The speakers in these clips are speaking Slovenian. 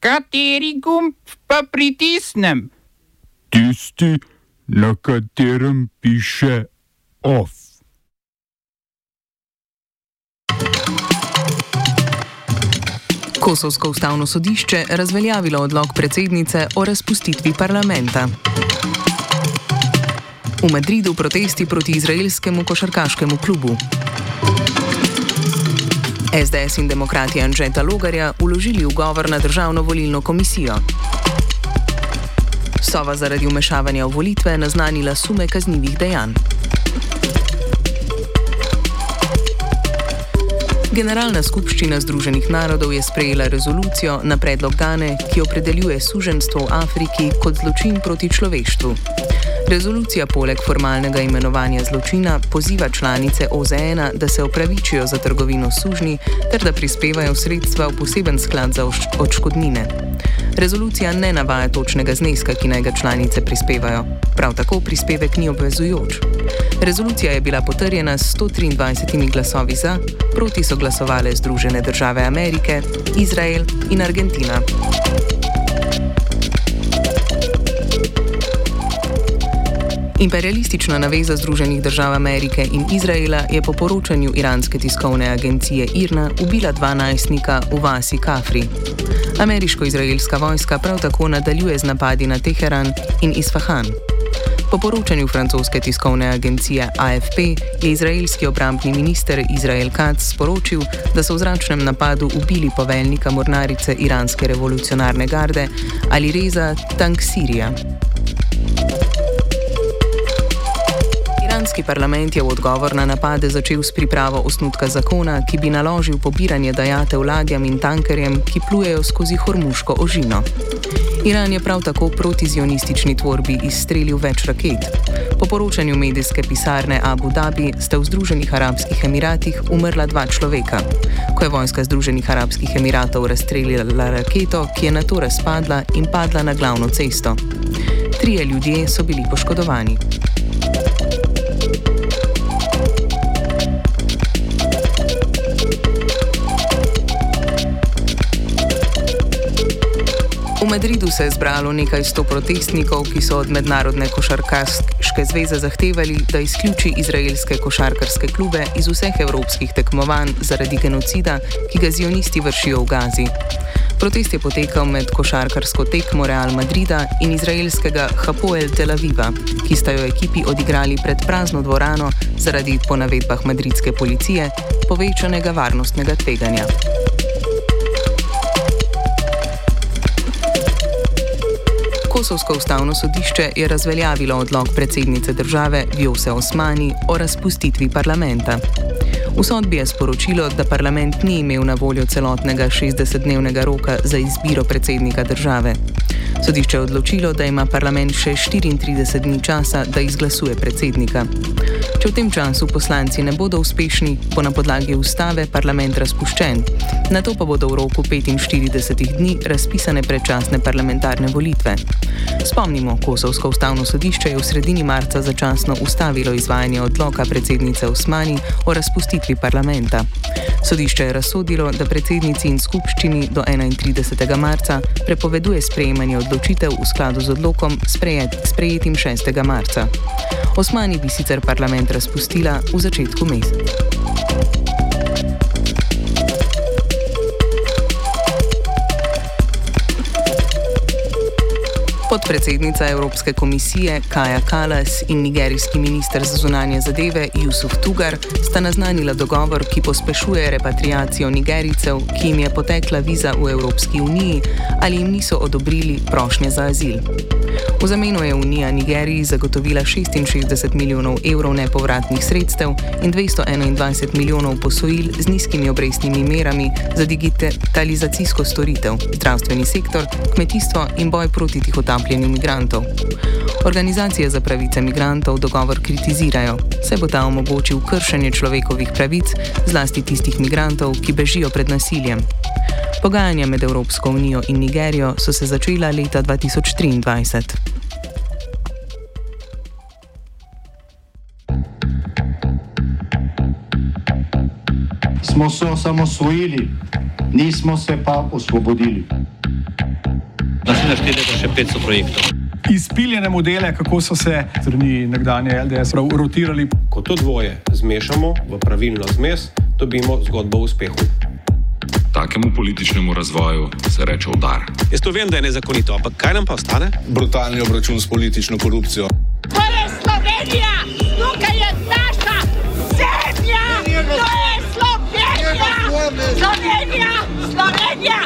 Kateri gumb pa pritisnem? Tisti, na katerem piše OF. Kosovsko ustavno sodišče razveljavilo odlok predsednice o razpustitvi parlamenta. V Madridu protesti proti izraelskemu košarkaškemu klubu. SDS in demokrati Anžeta Logarja vložili ugovor na Državno volilno komisijo. Sova zaradi vmešavanja v volitve naznanila sume kaznivih dejanj. Generalna skupščina Združenih narodov je sprejela rezolucijo na predlog Gane, ki opredeljuje suženjstvo v Afriki kot zločin proti človeštvu. Rezolucija poleg formalnega imenovanja zločina poziva članice OZN, da se opravičijo za trgovino s sužnji ter da prispevajo sredstva v poseben sklad za odškodnine. Rezolucija ne navaja točnega zneska, ki naj ga članice prispevajo. Prav tako prispevek ni obvezujoč. Rezolucija je bila potrjena s 123 glasovi za, proti so glasovale Združene države Amerike, Izrael in Argentina. Imperialistična naveza Združenih držav Amerike in Izraela je po poročanju iranske tiskovne agencije IRNA ubila 2 najstnika v vasi Kafri. Ameriško-izraelska vojska prav tako nadaljuje z napadi na Teheran in Isfahan. Po poročanju francoske tiskovne agencije AFP je izraelski obrambni minister Israel Katz sporočil, da so v zračnem napadu ubili poveljnika mornarice iranske revolucionarne garde Alireza Tangsirija. Iranski parlament je v odgovor na napade začel s pripravo osnutka zakona, ki bi naložil pobiranje dajatev ladjam in tankerjem, ki plujejo skozi Hormuško ožino. Iran je prav tako proti zionistični tvorbi izstrelil več raket. Po poročanju medijske pisarne Abu Dhabi sta v Združenih arabskih emiratih umrla 2 človeka. Ko je vojska Združenih arabskih emiratov razstrelila raketo, ki je nato razpadla in padla na glavno cesto. 3 ljudje so bili poškodovani. V Madridu se je zbralo nekaj 100 protestnikov, ki so od Mednarodne košarkarske zveze zahtevali, da izključi izraelske košarkarske klube iz vseh evropskih tekmovanj zaradi genocida, ki ga zionisti vršijo v Gazi. Protest je potekal med košarkarsko tekmo Real Madrida in izraelskega Hapoel Tel Aviva, ki sta jo ekipi odigrali pred prazno dvorano zaradi, po navedbah madridske policije, povečanega varnostnega tveganja. Kosovsko ustavno sodišče je razveljavilo odlok predsednice države Vjose Osmani o razpustitvi parlamenta. V sodbi je sporočilo, da parlament ni imel na voljo celotnega 60-dnevnega roka za izbiro predsednika države. Sodišče je odločilo, da ima parlament še 34 dni časa, da izglasuje predsednika. Če v tem času poslanci ne bodo uspešni, bo na podlagi ustave parlament razpuščen, nato pa bodo v roku 45 dni razpisane predčasne parlamentarne volitve. Spomnimo, Kosovsko ustavno sodišče je v sredini marca začasno ustavilo izvajanje odloka predsednice Osmani o razpustitvi parlamenta. Sodišče je razsodilo, da predsednici in skupščini do 31. marca prepoveduje sprejemanje odločitev v skladu z odlokom sprejetim 6. marca. Osmani bi sicer parlament razpustila v začetku meseca. Podpredsednica Evropske komisije Kaja Kallas in nigerijski minister za zunanje zadeve Yusuf Tugar sta naznanila dogovor, ki pospešuje repatriacijo Nigerijcev, ki jim je potekla viza v Evropski uniji ali jim niso odobrili prošnje za azil. V zameno je Unija Nigeriji zagotovila 66 milijonov evrov nepovratnih sredstev in 221 milijonov posojil z nizkimi obrestnimi merami za digitalizacijsko storitev, zdravstveni sektor, kmetijstvo in boj proti tihotapljenju migrantov. Organizacije za pravice migrantov dogovor kritizirajo, saj bo ta omogočil kršenje človekovih pravic, zlasti tistih migrantov, ki bežijo pred nasiljem. Pogajanja med Evropsko unijo in Nigerijo so se začela leta 2023. Smo se osamosvojili, nismo se pa osvobodili. si našteli še 500 projektov. Izpiljene modele, kako so se strani nekdanje LDS rotirali. Ko to dvoje zmešamo v pravilno zmes, dobimo zgodbo o uspehu. Takemu političnemu razvoju se reče udar. Jaz to vem, da je nezakonito, ampak kaj nam pa ostane? Brutalni obračun s politično korupcijo. To je Slovenija! Tukaj je naša zemlja! To je Slovenija! Slovenija! Slovenija!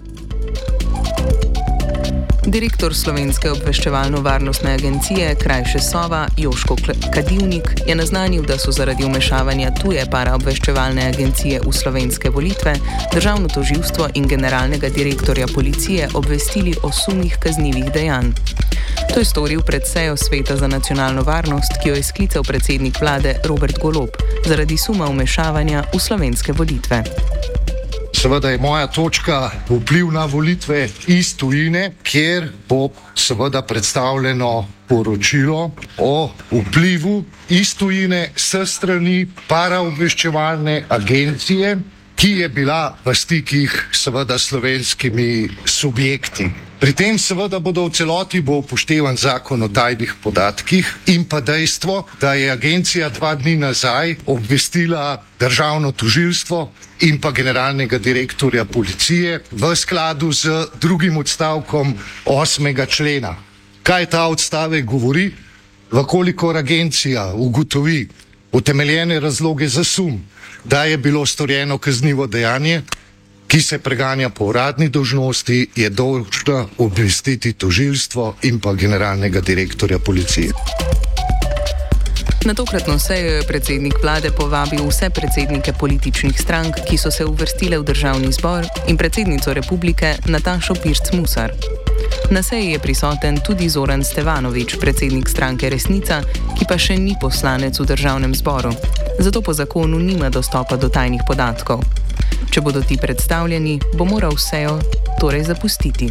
Direktor Slovenske obveščevalno-varnostne agencije, krajše Sova, Joško Kadivnik, je naznanil, da so zaradi vmešavanja tuje paraobveščevalne agencije v slovenske volitve državno tožilstvo in generalnega direktorja policije obvestili o sumih kaznivih dejanj. To je storil pred sejo Sveta za nacionalno varnost, ki jo je sklical predsednik vlade Robert Golob zaradi suma vmešavanja v slovenske volitve. Seveda je moja točka vpliv na volitve iz tujine, kjer bo seveda predstavljeno poročilo o vplivu iz tujine s strani paraobveščevalne agencije, ki je bila v stikih seveda s slovenskimi subjekti. Pri tem seveda bodo v celoti upoštevan zakon o tajnih podatkih in pa dejstvo, da je agencija 2 dni nazaj obvestila državno tožilstvo in pa generalnega direktorja policije v skladu z 2. odstavkom 8. člena. Kaj ta odstavek govori? Vkolikor agencija ugotovi utemeljene razloge za sum, da je bilo storjeno kaznivo dejanje, ki se preganja po uradni dolžnosti, je dolžna obvestiti tožilstvo in pa generalnega direktorja policije. Na tokratno sejo je predsednik vlade povabil vse predsednike političnih strank, ki so se uvrstile v državni zbor, in predsednico republike Natašo Pirc Musar. Na seji je prisoten tudi Zoran Stevanović, predsednik stranke Resnica, ki pa še ni poslanec v državnem zboru. Zato po zakonu nima dostopa do tajnih podatkov. Če bodo ti predstavljeni, bo moral sejo torej zapustiti.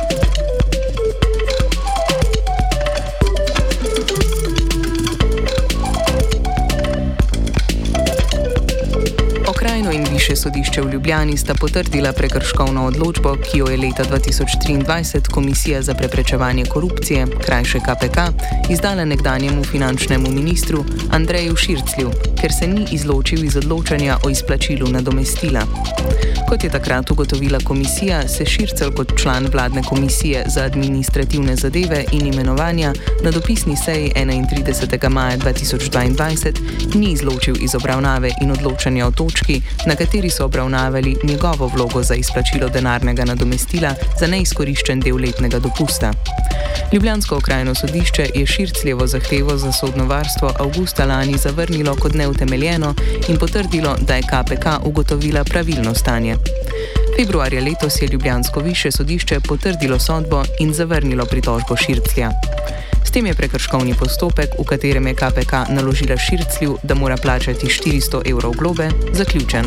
Okrajno in višje sodišče v Ljubljani sta potrdila prekrškovno odločbo, ki jo je leta 2023 Komisija za preprečevanje korupcije, krajše KPK, izdala nekdanjemu finančnemu ministru Andreju Širclju, ker se ni izločil iz odločanja o izplačilu nadomestila. Kot je takrat ugotovila komisija, se Šircelj kot član vladne komisije za administrativne zadeve in imenovanja na dopisni seji 31. maja 2022 ni izločil iz obravnave in odločanja o točki, na kateri so obravnavali njegovo vlogo za izplačilo denarnega nadomestila za neizkoriščen del letnega dopusta. Ljubljansko okrajno sodišče je Šircljevo zahtevo za sodno varstvo avgusta lani zavrnilo kot neutemeljeno in potrdilo, da je KPK ugotovila pravilno stanje. Februarja letos je ljubljansko višje sodišče potrdilo sodbo in zavrnilo pritožbo Širclja. S tem je prekrškovni postopek, v katerem je KPK naložila Širclju, da mora plačati 400 evrov globe, zaključen.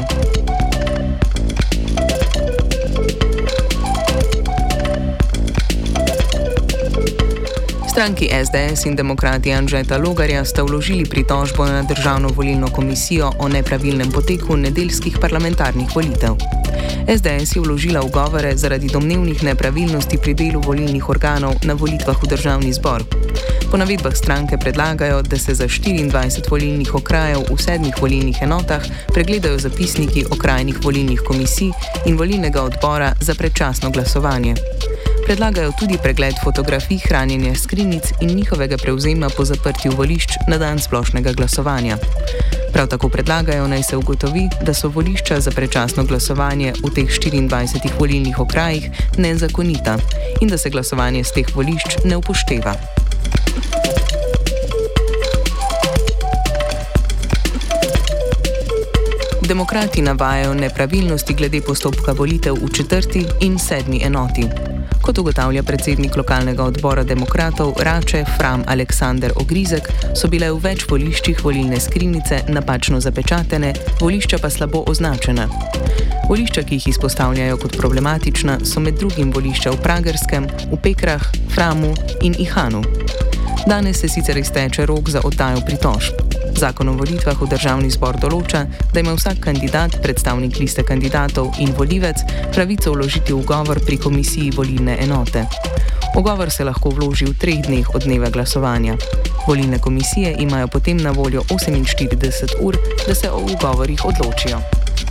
Stranki SDS in demokrati Anžeta Logarja sta vložili pritožbo na Državno volilno komisijo o nepravilnem poteku nedeljskih parlamentarnih volitev. SDS je vložila ugovore zaradi domnevnih nepravilnosti pri delu volilnih organov na volitvah v državni zbor. Po navedbah stranke predlagajo, da se za 24 volilnih okrajev v 7 volilnih enotah pregledajo zapisniki okrajnih volilnih komisij in volilnega odbora za predčasno glasovanje. Predlagajo tudi pregled fotografij hranjenja skrinjic in njihovega prevzema po zaprtju volišč na dan splošnega glasovanja. Prav tako predlagajo, naj se ugotovi, da so volišča za predčasno glasovanje v teh 24 volilnih okrajih nezakonita in da se glasovanje z teh volišč ne upošteva. Demokrati navajajo nepravilnosti glede postopka volitev v 4. in 7. enoti. Kot ugotavlja predsednik lokalnega odbora demokratov Rače Fram Aleksander Ogrizek, so bile v več voliščih volilne skrinjice napačno zapečatene, volišča pa slabo označena. Volišča, ki jih izpostavljajo kot problematična, so med drugim volišča v Pragerskem, v Pekrah, Framu in Ihanu. Danes se sicer izteče rok za oddajo pritožb. Zakon o volitvah v državni zbor določa, da ima vsak kandidat, predstavnik liste kandidatov in volivec pravico vložiti ugovor pri komisiji volilne enote. Ugovor se lahko vloži v 3 dneh od dneva glasovanja. Volilne komisije imajo potem na voljo 48 ur, da se o ugovorih odločijo.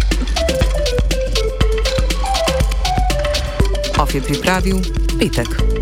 OF je pripravil Petek.